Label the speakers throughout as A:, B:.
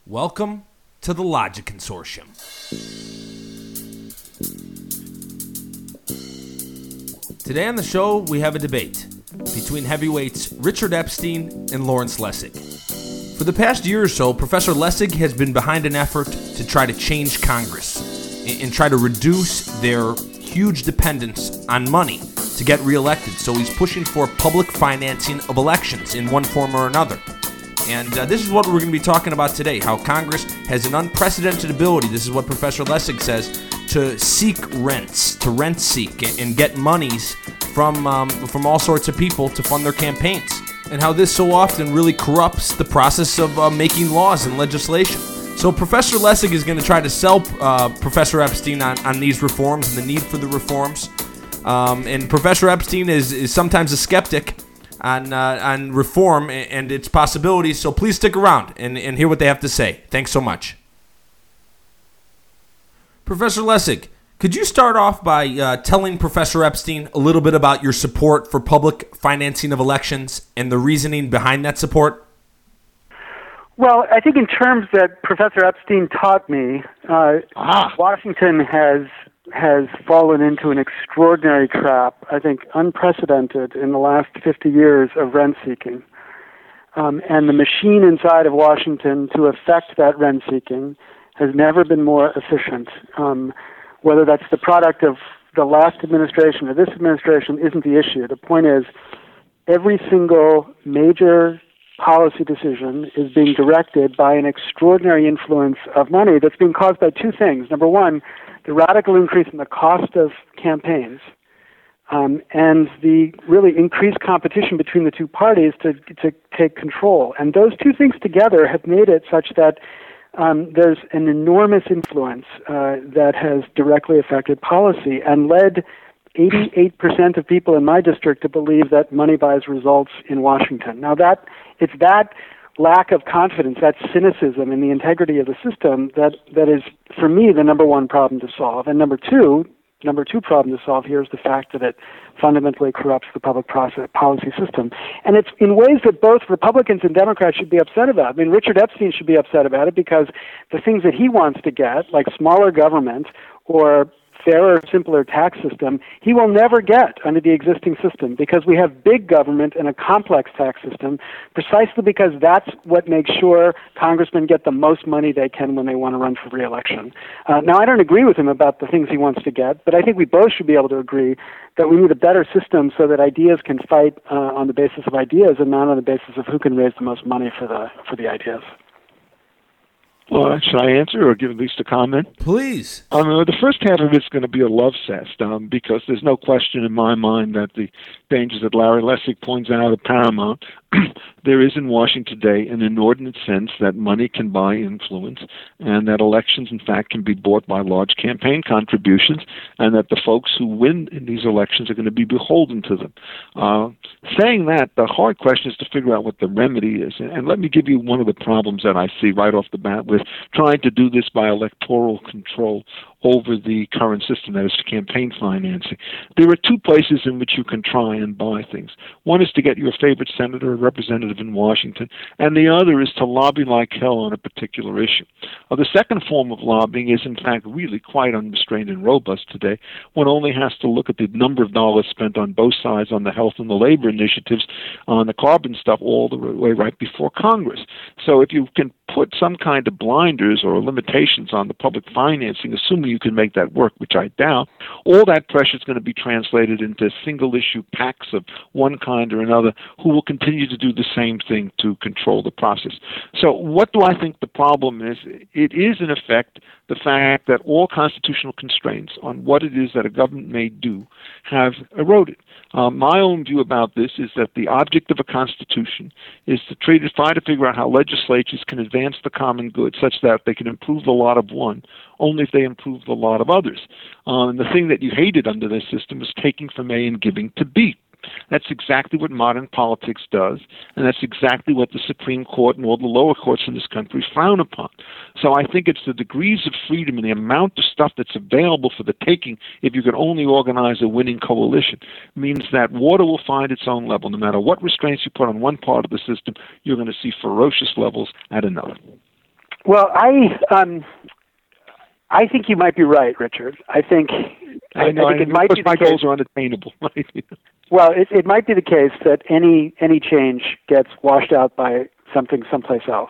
A: Welcome to the Logic Consortium. Today on the show, we have a debate between heavyweights Richard Epstein and Lawrence Lessig. For the past year or so, Professor Lessig has been behind an effort to try to change Congress and try to reduce their huge dependence on money to get reelected. So he's pushing for public financing of elections in one form or another. And this is what we're going to be talking about today, how Congress has an unprecedented ability, this is what Professor Lessig says, to seek rents, to rent seek, and get monies from all sorts of people to fund their campaigns. And how this so often really corrupts the process of making laws and legislation. So Professor Lessig is going to try to sell Professor Epstein on these reforms and the need for the reforms. And Professor Epstein is sometimes a skeptic on reform and its possibilities, so please stick around and hear what they have to say. Thanks so much. Professor Lessig, could you start off by telling Professor Epstein a little bit about your support for public financing of elections and the reasoning behind that support?
B: Well, I think in terms that Professor Epstein taught me, Washington has fallen into an extraordinary trap, I think unprecedented in the last 50 years of rent-seeking. And the machine inside of Washington to effect that rent-seeking has never been more efficient. Whether that's the product of the last administration or this administration isn't the issue. The point is, every single major policy decision is being directed by an extraordinary influence of money that's being caused by two things. Number one, the radical increase in the cost of campaigns, and the really increased competition between the two parties to take control. And those two things together have made it such that there's an enormous influence that has directly affected policy and led 88% of people in my district to believe that money buys results in Washington. Now it's that lack of confidence, that cynicism in the integrity of the system that is, for me, the number one problem to solve. And number two problem to solve here is the fact that it fundamentally corrupts the public policy system. And it's in ways that both Republicans and Democrats should be upset about. I mean, Richard Epstein should be upset about it because the things that he wants to get, like smaller government or fairer, simpler tax system, he will never get under the existing system because we have big government and a complex tax system precisely because that's what makes sure congressmen get the most money they can when they want to run for re-election. Now, I don't agree with him about the things he wants to get, but I think we both should be able to agree that we need a better system so that ideas can fight on the basis of ideas and not on the basis of who can raise the most money for the ideas.
C: Well, should I answer or give at least a comment?
A: Please.
C: The first half of it's going to be a love fest because there's no question in my mind that the dangers that Larry Lessig points out are paramount. There is in Washington today an inordinate sense that money can buy influence and that elections, in fact, can be bought by large campaign contributions and that the folks who win in these elections are going to be beholden to them. Saying that, the hard question is to figure out what the remedy is. And let me give you one of the problems that I see right off the bat with trying to do this by electoral control over the current system, that is campaign financing. There are two places in which you can try and buy things. One is to get your favorite senator or representative in Washington, and the other is to lobby like hell on a particular issue. The second form of lobbying is, in fact, really quite unrestrained and robust today. One only has to look at the number of dollars spent on both sides on the health and the labor initiatives, on the carbon stuff, all the way right before Congress. So if you can put some kind of blinders or limitations on the public financing, assuming you can make that work, which I doubt, all that pressure is going to be translated into single-issue PACs of one kind or another who will continue to do the same thing to control the process. So what do I think the problem is? It is, in effect, the fact that all constitutional constraints on what it is that a government may do have eroded. My own view about this is that the object of a constitution is to try to figure out how legislatures can advance the common good such that they can improve the lot of one only if they improve the lot of others. And the thing that you hated under this system is taking from A and giving to B. That's exactly what modern politics does, and that's exactly what the Supreme Court and all the lower courts in this country frown upon. So I think it's the degrees of freedom and the amount of stuff that's available for the taking if you could only organize a winning coalition means that water will find its own level. No matter what restraints you put on one part of the system, you're going to see ferocious levels at another.
B: Well, I think you might be right, Richard. I think it might be the
C: my
B: case.
C: goals are unattainable.
B: Well, it might be the case that any change gets washed out by something someplace else.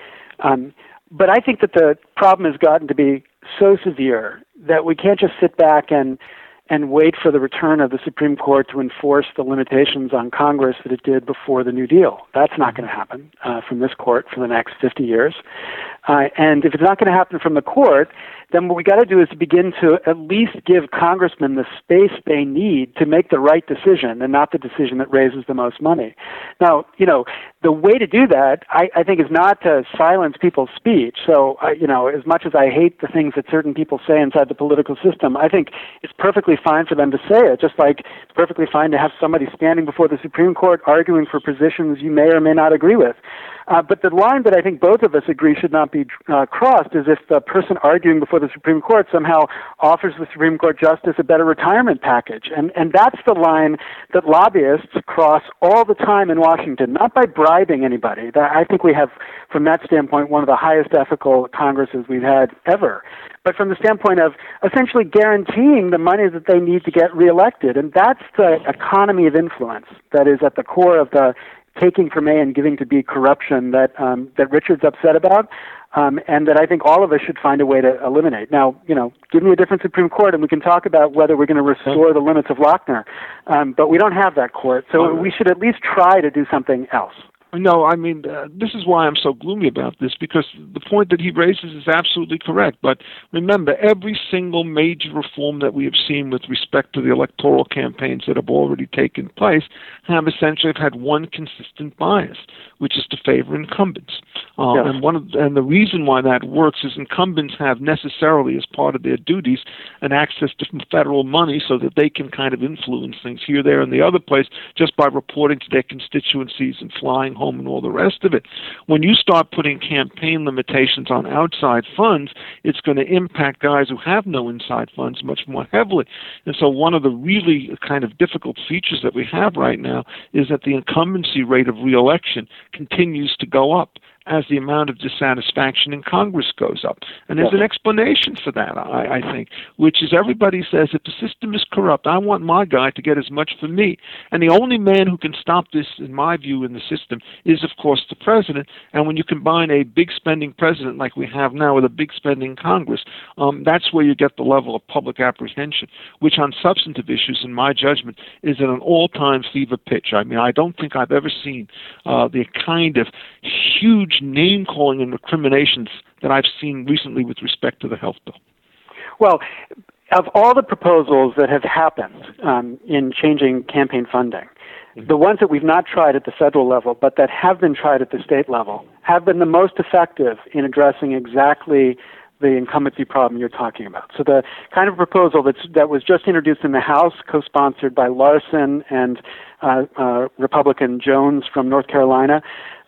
B: But I think that the problem has gotten to be so severe that we can't just sit back and wait for the return of the Supreme Court to enforce the limitations on Congress that it did before the New Deal. That's not going to happen from this court for the next 50 years. And if it's not going to happen from the court, then what we got to do is begin to at least give congressmen the space they need to make the right decision and not the decision that raises the most money. Now, the way to do that, I think, is not to silence people's speech. So, as much as I hate the things that certain people say inside the political system, I think it's perfectly fine for them to say it, just like it's perfectly fine to have somebody standing before the Supreme Court arguing for positions you may or may not agree with. But the line that I think both of us agree should not be crossed is if the person arguing before the Supreme Court somehow offers the Supreme Court justice a better retirement package. And that's the line that lobbyists cross all the time in Washington, not by bribing anybody. I think we have, from that standpoint, one of the highest ethical Congresses we've had ever. But from the standpoint of essentially guaranteeing the money that they need to get reelected. And that's the economy of influence that is at the core of the taking from A and giving to B corruption that Richard's upset about, and that I think all of us should find a way to eliminate. Now, give me a different Supreme Court, and we can talk about whether we're going to restore the limits of Lochner. But we don't have that court, so we should at least try to do something else.
C: No, I mean, this is why I'm so gloomy about this, because the point that he raises is absolutely correct. But remember, every single major reform that we have seen with respect to the electoral campaigns that have already taken place have essentially had one consistent bias, which is to favor incumbents.
B: Yes.
C: And the reason why that works is incumbents have necessarily, as part of their duties, an access to federal money so that they can kind of influence things here, there, and the other place just by reporting to their constituencies and flying home and all the rest of it. When you start putting campaign limitations on outside funds, it's going to impact guys who have no inside funds much more heavily. And so one of the really kind of difficult features that we have right now is that the incumbency rate of reelection continues to go up as the amount of dissatisfaction in Congress goes up. And there's an explanation for that, I think, which is everybody says if the system is corrupt, I want my guy to get as much for me. And the only man who can stop this, in my view, in the system is, of course, the president. And when you combine a big spending president like we have now with a big spending Congress, that's where you get the level of public apprehension, which on substantive issues, in my judgment, is at an all-time fever pitch. I mean, I don't think I've ever seen the kind of huge name-calling and recriminations that I've seen recently with respect to the health bill.
B: Well, of all the proposals that have happened in changing campaign funding, the ones that we've not tried at the federal level but that have been tried at the state level have been the most effective in addressing exactly the incumbency problem you're talking about. So the kind of proposal that was just introduced in the House, co-sponsored by Larson and Republican Jones from North Carolina,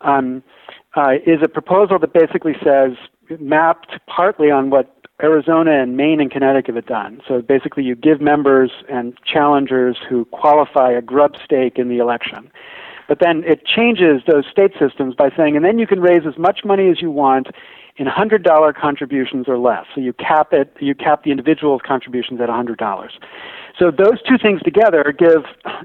B: is a proposal that basically says, mapped partly on what Arizona and Maine and Connecticut have done. So basically you give members and challengers who qualify a grub stake in the election. But then it changes those state systems by saying, and then you can raise as much money as you want in $100 contributions or less. So you cap the individual's contributions at $100. So those two things together give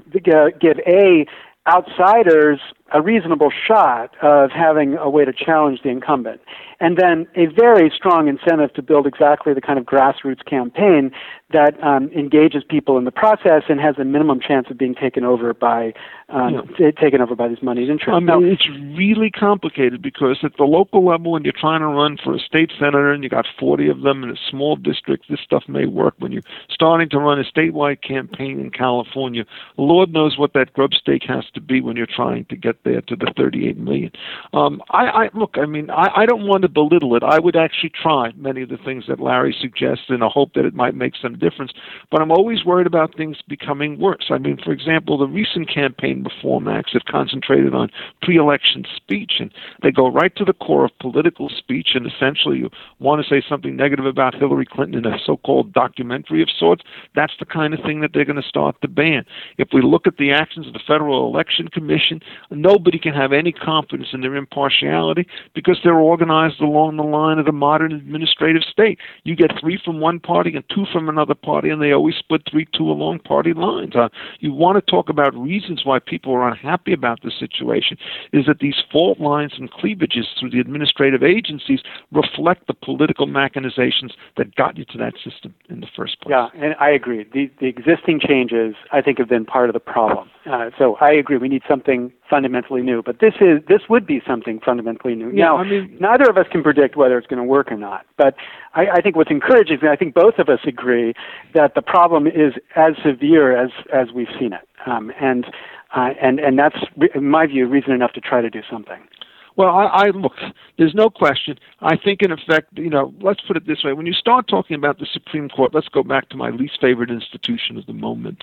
B: outsiders a reasonable shot of having a way to challenge the incumbent, and then a very strong incentive to build exactly the kind of grassroots campaign that engages people in the process and has a minimum chance of being taken over by these moneyed interests.
C: I mean, it's really complicated because at the local level, when you're trying to run for a state senator and you got 40 of them in a small district, this stuff may work. When you're starting to run a statewide campaign in California, Lord knows what that grub stake has to be when you're trying to get there to the 38 million. I don't want to belittle it. I would actually try many of the things that Larry suggests in a hope that it might make some difference, but I'm always worried about things becoming worse. I mean, for example, the recent campaign reform acts have concentrated on pre-election speech, and they go right to the core of political speech, and essentially you want to say something negative about Hillary Clinton in a so-called documentary of sorts, that's the kind of thing that they're going to start to ban. If we look at the actions of the Federal Election Commission, nobody can have any confidence in their impartiality because they're organized along the line of the modern administrative state. You get 3 from one party and 2 from another party, and they always split 3-2 along party lines. You want to talk about reasons why people are unhappy about the situation, is that these fault lines and cleavages through the administrative agencies reflect the political machinations that got you to that system in the first place.
B: Yeah, and I agree. The existing changes, I think, have been part of the problem. So I agree. We need something fundamentally new. But this would be something fundamentally new.
C: Yeah,
B: now, neither of us can predict whether it's going to work or not. But I think what's encouraging, and I think both of us agree, that the problem is as severe as we've seen it. And that's, in my view, reason enough to try to do something.
C: Well, I look, there's no question. I think, in effect, let's put it this way. When you start talking about the Supreme Court, let's go back to my least favorite institution of the moment.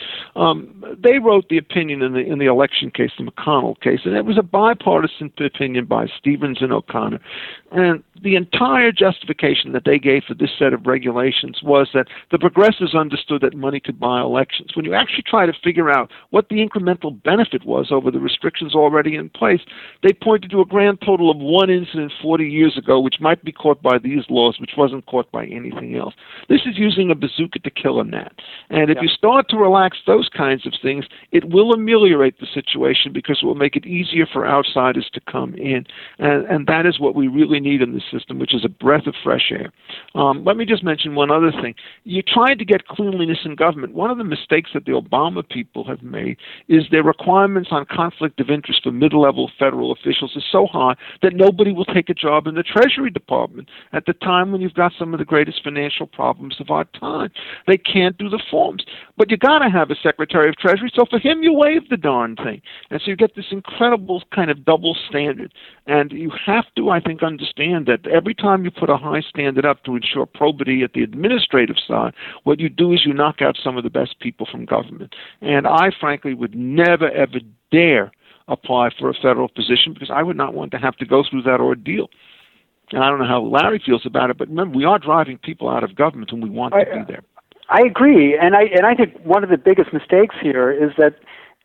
C: They wrote the opinion in the election case, the McConnell case, and it was a bipartisan opinion by Stevens and O'Connor. And the entire justification that they gave for this set of regulations was that the progressives understood that money could buy elections. When you actually try to figure out what the incremental benefit was over the restrictions already in place, they pointed to a grand total of one incident 40 years ago, which might be caught by these laws, which wasn't caught by anything else. This is using a bazooka to kill a gnat. And if you start to relax those kinds of things, it will ameliorate the situation because it will make it easier for outsiders to come in. And that is what we really need in this system, which is a breath of fresh air. Let me just mention one other thing. You tried to get cleanliness in government. One of the mistakes that the Obama people have made is their requirements on conflict of interest for mid-level federal officials is so high that nobody will take a job in the Treasury Department at the time when you've got some of the greatest financial problems of our time. They can't do the forms. But you got to have a Secretary of Treasury, so for him you waive the darn thing. And so you get this incredible kind of double standard. And you have to, I think, understand that every time you put a high standard up to ensure probity at the administrative side, what you do is you knock out some of the best people from government. And I, frankly, would never, ever dare apply for a federal position because I would not want to have to go through that ordeal. And I don't know how Larry feels about it, but remember, we are driving people out of government and we want to be there.
B: I agree, and I think one of the biggest mistakes here is that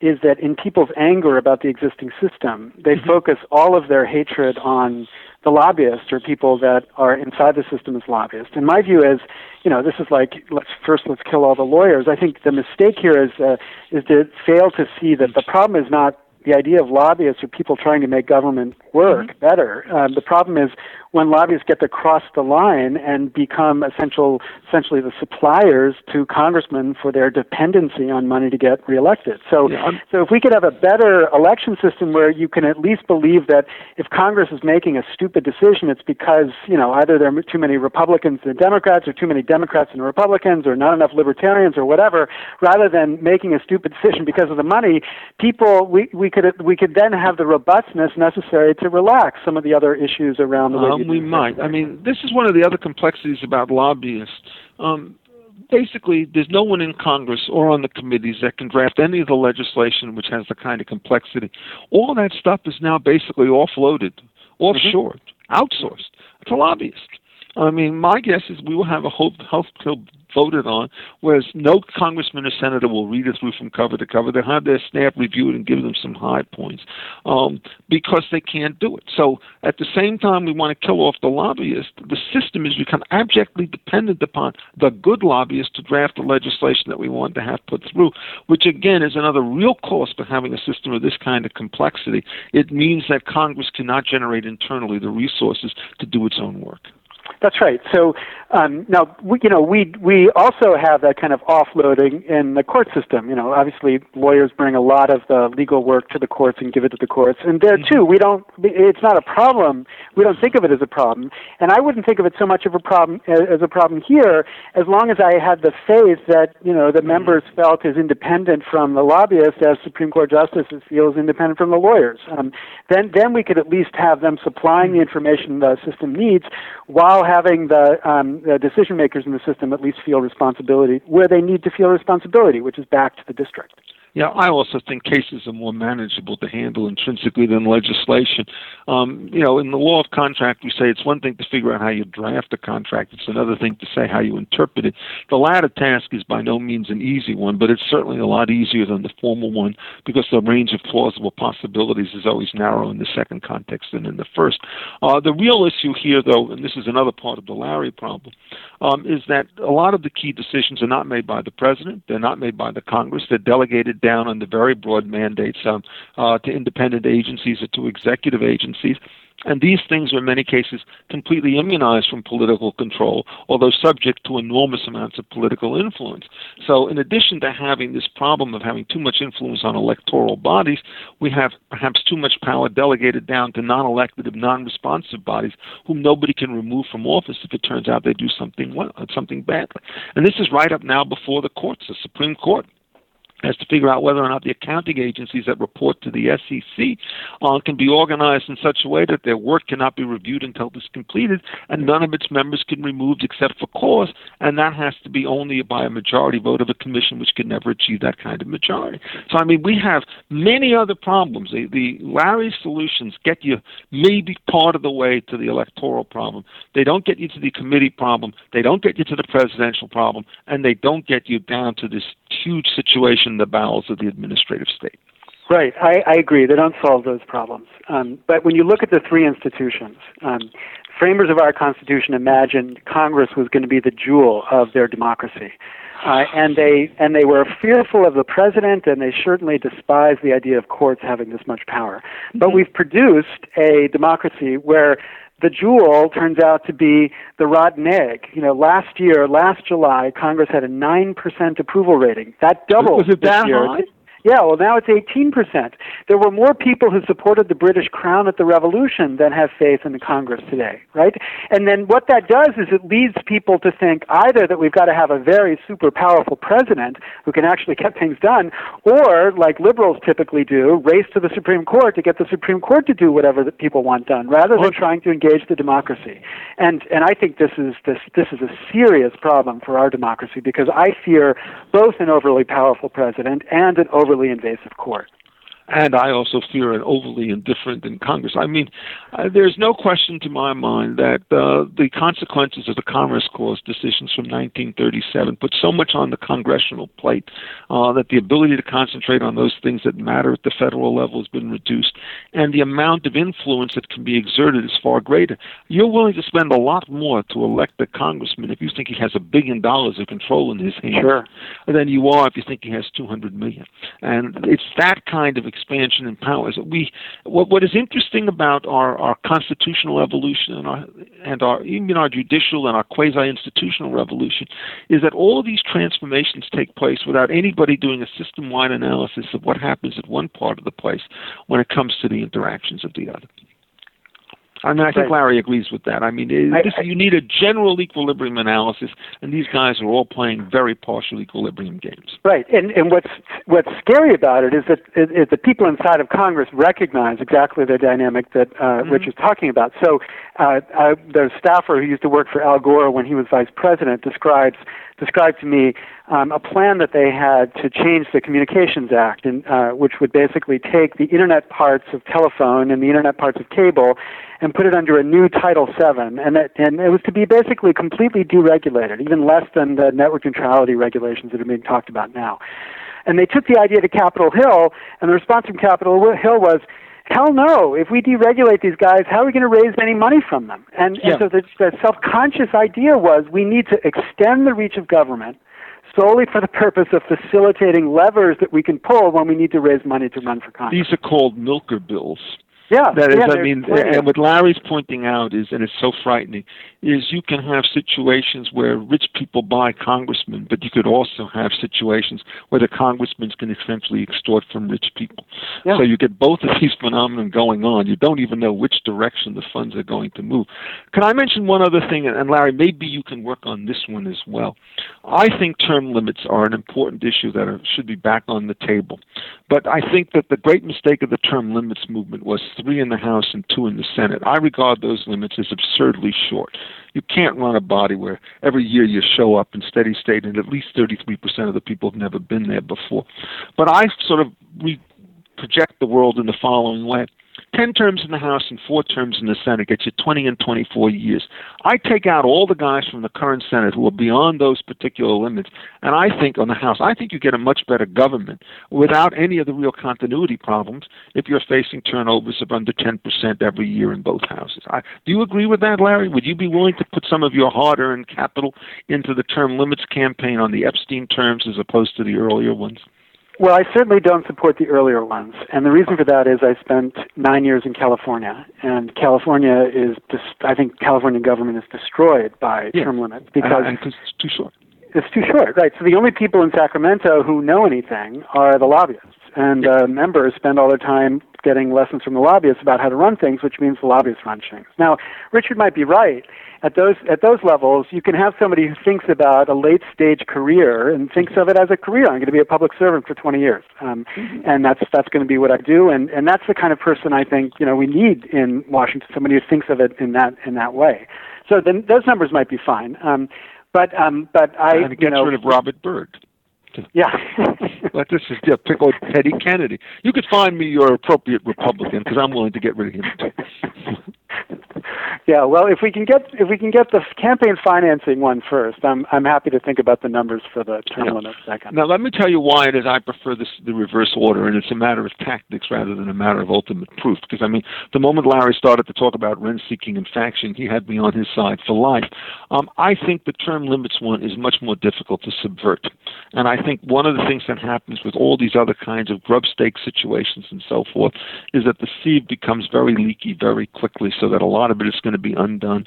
B: in people's anger about the existing system, they focus all of their hatred on the lobbyists or people that are inside the system as lobbyists. And my view is, this is like, let's kill all the lawyers. I think the mistake here is to fail to see that the problem is not the idea of lobbyists or people trying to make government work better. The problem is when lobbyists get to cross the line and become essentially the suppliers to congressmen for their dependency on money to get reelected. So if we could have a better election system where you can at least believe that if Congress is making a stupid decision, it's because, either there are too many Republicans and Democrats or too many Democrats and Republicans or not enough libertarians or whatever, rather than making a stupid decision because of the money, we could then have the robustness necessary to relax some of the other issues around the way
C: we might. I mean, this is one of the other complexities about lobbyists. Basically, there's no one in Congress or on the committees that can draft any of the legislation which has the kind of complexity. All that stuff is now basically offloaded, offshored, outsourced to lobbyists. I mean, my guess is we will have a health bill voted on, whereas no congressman or senator will read it through from cover to cover. They'll have their staff review it and give them some high points because they can't do it. So at the same time we want to kill off the lobbyists, the system has become abjectly dependent upon the good lobbyists to draft the legislation that we want to have put through, which again is another real cost of having a system of this kind of complexity. It means that Congress cannot generate internally the resources to do its own work.
B: That's right. So now, we also have that kind of offloading in the court system. Obviously lawyers bring a lot of the legal work to the courts and give it to the courts. And there too, it's not a problem. We don't think of it as a problem. And I wouldn't think of it so much of a problem as a problem here, as long as I had the faith that, the members felt as independent from the lobbyists as Supreme Court justices feel as independent from the lawyers. Then we could at least have them supplying the information the system needs while having the decision makers in the system at least feel responsibility where they need to feel responsibility, which is back to the district.
C: Yeah, I also think cases are more manageable to handle intrinsically than legislation. In the law of contract, we say it's one thing to figure out how you draft a contract. It's another thing to say how you interpret it. The latter task is by no means an easy one, but it's certainly a lot easier than the formal one because the range of plausible possibilities is always narrower in the second context than in the first. The real issue here, though, and this is another part of the Larry problem, is that a lot of the key decisions are not made by the president. They're not made by the Congress. They're delegated down under very broad mandates to independent agencies or to executive agencies. And these things are in many cases completely immunized from political control, although subject to enormous amounts of political influence. So in addition to having this problem of having too much influence on electoral bodies, we have perhaps too much power delegated down to non-elected, non-responsive bodies whom nobody can remove from office if it turns out they do something badly. And this is right up now before the courts, the Supreme Court has to figure out whether or not the accounting agencies that report to the SEC can be organized in such a way that their work cannot be reviewed until it's completed, and none of its members can be removed except for cause, and that has to be only by a majority vote of a commission, which can never achieve that kind of majority. So, we have many other problems. The Larry solutions get you maybe part of the way to the electoral problem. They don't get you to the committee problem. They don't get you to the presidential problem, and they don't get you down to this huge situation in the bowels of the administrative state.
B: Right. I agree. They don't solve those problems. But when you look at the three institutions, framers of our Constitution imagined Congress was going to be the jewel of their democracy. And they were fearful of the president, and they certainly despised the idea of courts having this much power. But we've produced a democracy where the jewel turns out to be the rotten egg. Last July, Congress had a 9% approval rating. That doubled.
C: Was it that high?
B: Yeah, well, now it's 18%. There were more people who supported the British Crown at the Revolution than have faith in the Congress today, right? And then what that does is it leads people to think either that we've got to have a very super powerful president who can actually get things done, or, like liberals typically do, race to the Supreme Court to get the Supreme Court to do whatever the people want done, rather than trying to engage the democracy. And I think this is a serious problem for our democracy, because I fear both an overly powerful president and an overly invasive court.
C: And I also fear an overly indifferent in Congress. There's no question to my mind that the consequences of the Commerce Clause decisions from 1937 put so much on the congressional plate that the ability to concentrate on those things that matter at the federal level has been reduced, and the amount of influence that can be exerted is far greater. You're willing to spend a lot more to elect a congressman if you think he has $1 billion of control in his hands than you are if you think he has $200 million. And it's that kind of expansion in powers. What is interesting about our constitutional evolution and even our judicial and our quasi-institutional revolution is that all of these transformations take place without anybody doing a system-wide analysis of what happens at one part of the place when it comes to the interactions of the other. I think Larry agrees with that. You need a general equilibrium analysis, and these guys are all playing very partial equilibrium games.
B: Right, and what's scary about it is that the people inside of Congress recognize exactly the dynamic that Rich is talking about. So the staffer who used to work for Al Gore when he was vice president described to me a plan that they had to change the Communications Act, which would basically take the internet parts of telephone and the internet parts of cable and put it under a new Title VII, and it was to be basically completely deregulated, even less than the network neutrality regulations that are being talked about now. And they took the idea to Capitol Hill, and the response from Capitol Hill was, hell no, if we deregulate these guys, how are we going to raise any money from them? And so the self-conscious idea was we need to extend the reach of government solely for the purpose of facilitating levers that we can pull when we need to raise money to run for Congress.
C: These are called milker bills.
B: Yeah.
C: That is, and what Larry's pointing out is, and it's so frightening, is you can have situations where rich people buy congressmen, but you could also have situations where the congressmen can essentially extort from rich people. Yeah. So you get both of these phenomena going on. You don't even know which direction the funds are going to move. Can I mention one other thing? And Larry, maybe you can work on this one as well. I think term limits are an important issue that should be back on the table. But I think that the great mistake of the term limits movement was 3 in the House and 2 in the Senate. I regard those limits as absurdly short. You can't run a body where every year you show up in steady state and at least 33% of the people have never been there before. But I sort of project the world in the following way. 10 terms in the House and 4 terms in the Senate gets you 20 and 24 years. I take out all the guys from the current Senate who are beyond those particular limits, and I think on the House, I think you get a much better government without any of the real continuity problems if you're facing turnovers of under 10% every year in both houses. Do you agree with that, Larry? Would you be willing to put some of your hard-earned capital into the term limits campaign on the Epstein terms as opposed to the earlier ones?
B: Well, I certainly don't support the earlier ones, and the reason for that is I spent 9 years in California, and California I think California government is destroyed by term limits because
C: it's too short.
B: It's too short, right? So the only people in Sacramento who know anything are the lobbyists, and members spend all their time getting lessons from the lobbyists about how to run things, which means the lobbyists run things. Now, Richard might be right. At those levels, you can have somebody who thinks about a late-stage career and thinks of it as a career. I'm going to be a public servant for 20 years, and that's going to be what I do. And that's the kind of person I think we need in Washington. Somebody who thinks of it in that way. So then those numbers might be fine. But
C: and it gets rid of Robert Byrd.
B: Yeah.
C: But this is pick on Teddy Kennedy. You could find me your appropriate Republican because I'm willing to get rid of him too.
B: Yeah, well, if we can get the campaign financing one first, I'm happy to think about the numbers for the term limit second.
C: Now, let me tell you why it is I prefer the reverse order, and it's a matter of tactics rather than a matter of ultimate proof. Because the moment Larry started to talk about rent-seeking and faction, he had me on his side for life. I think the term limits one is much more difficult to subvert, and I think one of the things that happens with all these other kinds of grub stake situations and so forth is that the sieve becomes very leaky very quickly, so that a lot of it is going to be undone.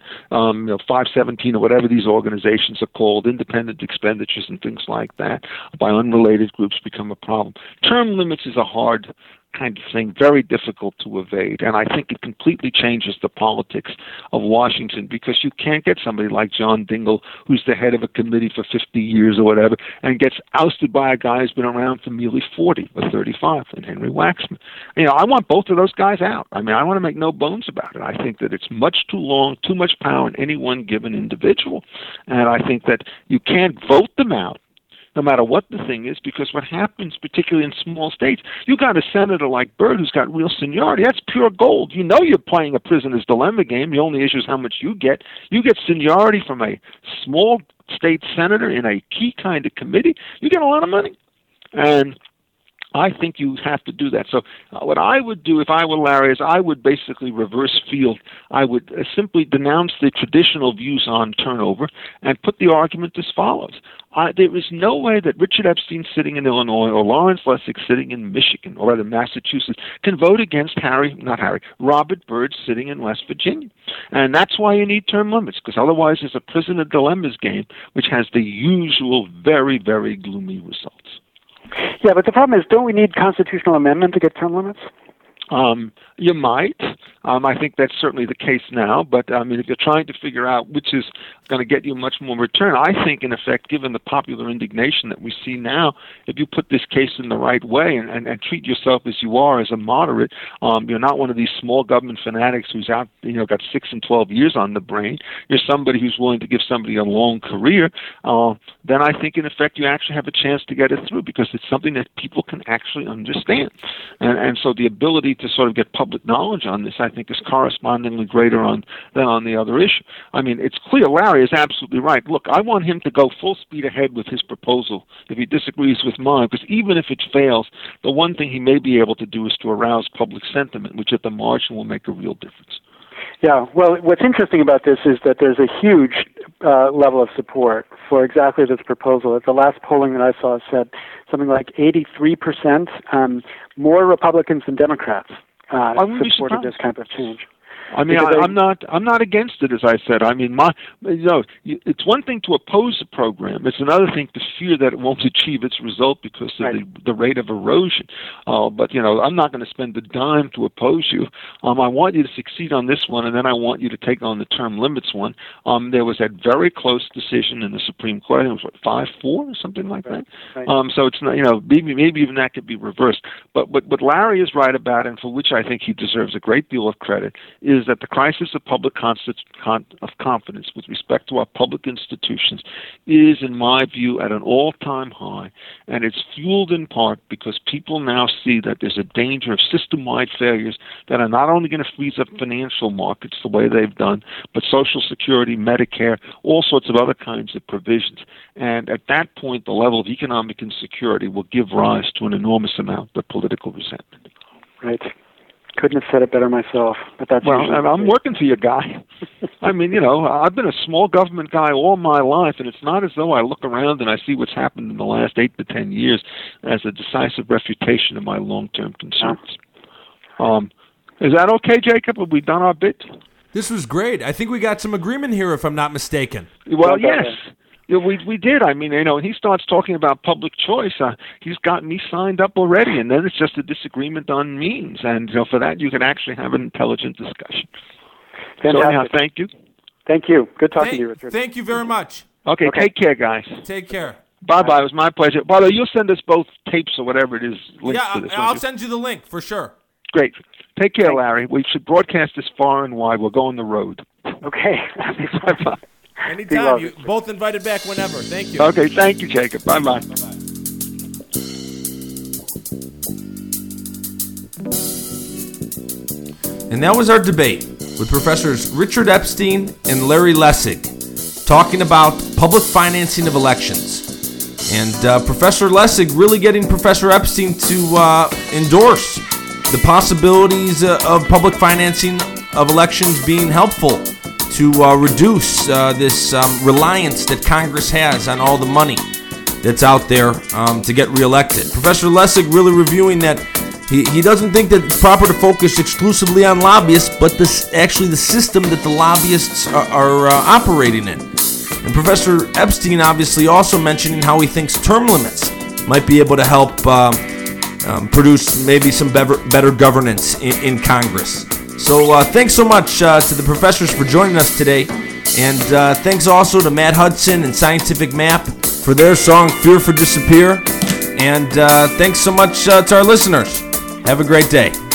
C: 517 or whatever these organizations are called, independent expenditures and things like that by unrelated groups become a problem. Term limits is a hard kind of thing, very difficult to evade, and I think it completely changes the politics of Washington because you can't get somebody like John Dingell, who's the head of a committee for 50 years or whatever, and gets ousted by a guy who's been around for merely 40 or 35, and Henry Waxman. I want both of those guys out. I want to make no bones about it. I think that it's much too long, too much power in any one given individual, and I think that you can't vote them out no matter what the thing is, because what happens, particularly in small states, you got a senator like Byrd who's got real seniority. That's pure gold. You're playing a prisoner's dilemma game. The only issue is how much you get. You get seniority from a small state senator in a key kind of committee. You get a lot of money. And I think you have to do that. So what I would do if I were Larry is I would basically reverse field. I would simply denounce the traditional views on turnover and put the argument as follows. There is no way that Richard Epstein sitting in Illinois or Lawrence Lessig sitting in Michigan or rather Massachusetts can vote against Robert Byrd sitting in West Virginia. And that's why you need term limits, because otherwise it's a prisoner dilemmas game which has the usual very, very gloomy results.
B: Yeah, but the problem is, don't we need constitutional amendment to get term limits?
C: You might. I think that's certainly the case now. But, if you're trying to figure out which is going to get you much more return, I think, in effect, given the popular indignation that we see now, if you put this case in the right way and treat yourself as you are, as a moderate, you're not one of these small government fanatics who's out, got 6 and 12 years on the brain. You're somebody who's willing to give somebody a long career. Then I think, in effect, you actually have a chance to get it through because it's something that people can actually understand. And so the ability to sort of get public knowledge on this, I think, is correspondingly greater than on the other issue. It's clear Larry is absolutely right. Look, I want him to go full speed ahead with his proposal if he disagrees with mine, because even if it fails, the one thing he may be able to do is to arouse public sentiment, which at the margin will make a real difference.
B: Yeah, well, what's interesting about this is that there's a huge level of support for exactly this proposal. At the last polling that I saw said something like 83% more Republicans than Democrats supported this kind of change.
C: I mean, I'm not against it, as I said. I mean, it's one thing to oppose a program. It's another thing to fear that it won't achieve its result because of the rate of erosion. But I'm not going to spend a dime to oppose you. I want you to succeed on this one, and then I want you to take on the term limits one. There was that very close decision in the Supreme Court. I think it was 5-4 or something like that. Right. So it's not, maybe even that could be reversed. But what Larry is right about, and for which I think he deserves a great deal of credit, is that the crisis of public confidence with respect to our public institutions is, in my view, at an all-time high, and it's fueled in part because people now see that there's a danger of system-wide failures that are not only going to freeze up financial markets the way they've done, but Social Security, Medicare, all sorts of other kinds of provisions. And at that point, the level of economic insecurity will give rise to an enormous amount of political resentment.
B: Right. Couldn't have said it better myself, but that's
C: I'm working for you, Guy. I mean, I've been a small government guy all my life, and it's not as though I look around and I see what's happened in the last 8 to 10 years as a decisive refutation of my long-term concerns. Is that okay, Jacob? Have we done our bit?
A: This was great. I think we got some agreement here, if I'm not mistaken.
C: Well, yes. Yeah, we did. I mean, he starts talking about public choice. He's got me signed up already, and then it's just a disagreement on means. And for that, you can actually have an intelligent discussion.
B: Fantastic.
C: So anyhow, thank you.
B: Thank you. Good talking to you, Richard.
A: Thank you very much.
C: Okay, take care, guys.
A: Take care.
C: Bye-bye. It was my pleasure. By the way, you'll send us both tapes or whatever it is. Links to this,
A: I'll send you the link for sure.
C: Great. Take care, Larry. We should broadcast this far and wide. We'll go on the road.
B: Okay.
C: Bye-bye.
A: Anytime. You both invited back whenever. Thank you.
C: Okay, thank you, Jacob. Bye-bye.
A: Bye-bye. And that was our debate with Professors Richard Epstein and Larry Lessig talking about public financing of elections. And Professor Lessig really getting Professor Epstein to endorse the possibilities of public financing of elections being helpful to reduce this reliance that Congress has on all the money that's out there to get reelected. Professor Lessig really reviewing that he doesn't think that it's proper to focus exclusively on lobbyists, but actually the system that the lobbyists are operating in. And Professor Epstein obviously also mentioning how he thinks term limits might be able to help produce maybe some better governance in Congress. So thanks so much to the professors for joining us today. And thanks also to Matt Hudson and Scientific Map for their song Fear for Disappear. And thanks so much to our listeners. Have a great day.